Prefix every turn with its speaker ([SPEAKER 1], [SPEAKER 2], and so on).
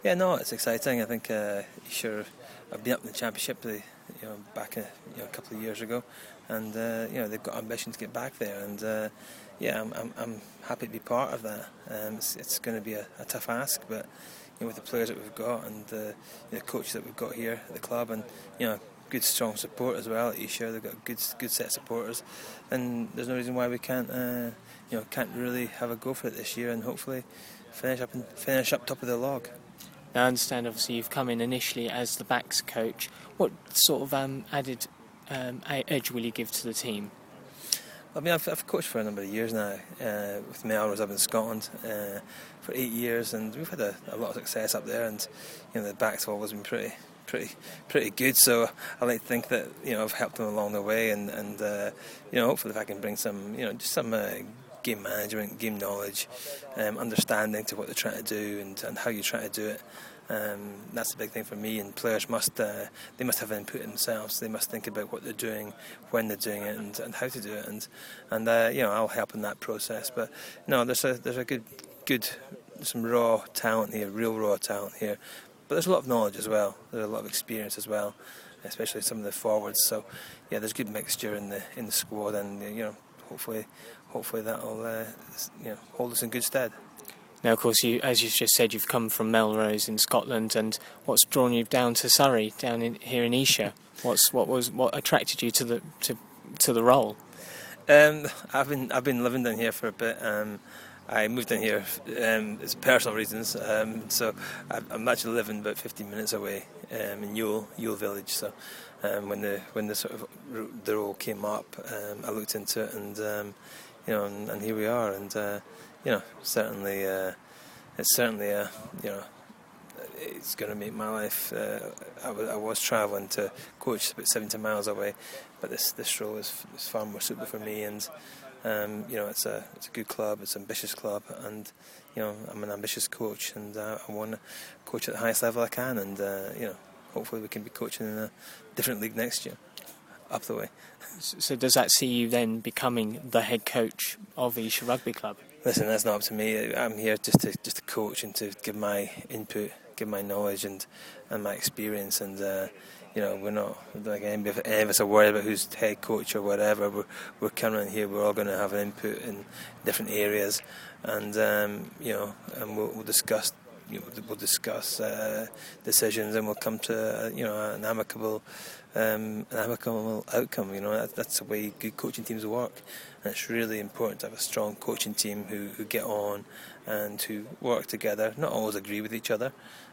[SPEAKER 1] Yeah, no, it's exciting. I think sure I've been up in the championship, back a couple of years ago, and they've got ambition to get back there, and I'm happy to be part of that. It's going to be a tough ask, but with the players that we've got and the coaches that we've got here at the club, and good strong support as well at Esher. They've got a good set of supporters, and there's no reason why we can't really have a go for it this year, and hopefully finish up top of the log.
[SPEAKER 2] Now, I understand, obviously, you've come in initially as the backs coach. What sort of added edge will you give to the team?
[SPEAKER 1] I mean, I've coached for a number of years now with Melrose up in Scotland for 8 years, and we've had a lot of success up there, and the backs have always been pretty good. So I like to think that I've helped them along the way, and hopefully if I can bring some some game management, game knowledge, understanding to what they're trying to do and how you try to do it. That's the big thing for me, and players must have input themselves. They must think about what they're doing, when they're doing it, and how to do it, and I'll help in that process. But no, there's a good some raw talent here, real raw talent here, but there's a lot of knowledge as well. There's a lot of experience as well, especially some of the forwards. So yeah, there's good mixture in the squad, and hopefully that'll hold us in good stead.
[SPEAKER 2] Now, of course, as you've just said, you've come from Melrose in Scotland, and what's drawn you down to Surrey, here in Esher? What attracted you to the role?
[SPEAKER 1] I've been living down here for a bit. I moved down here it's personal reasons. So I'm actually living about 15 minutes away in Ewell Village. So when the sort of the role came up, I looked into it, and and here we are, and certainly it's going to make my life. I was travelling to coach about 70 miles away, but this role is far more suitable for me, and it's a good club, it's an ambitious club, and I'm an ambitious coach, and I want to coach at the highest level I can, and hopefully we can be coaching in a different league next year, up the way.
[SPEAKER 2] So does that see you then becoming the head coach of Esher Rugby Club?
[SPEAKER 1] Listen, that's not up to me. I'm here just to coach and to give my input, give my knowledge and my experience, and we're not like any of us are worried about who's head coach or whatever. We're coming in here. We're all going to have an input in different areas, and and we'll discuss. We'll discuss decisions, and we'll come to an amicable outcome. That's the way good coaching teams work, and it's really important to have a strong coaching team who get on and who work together. Not always agree with each other,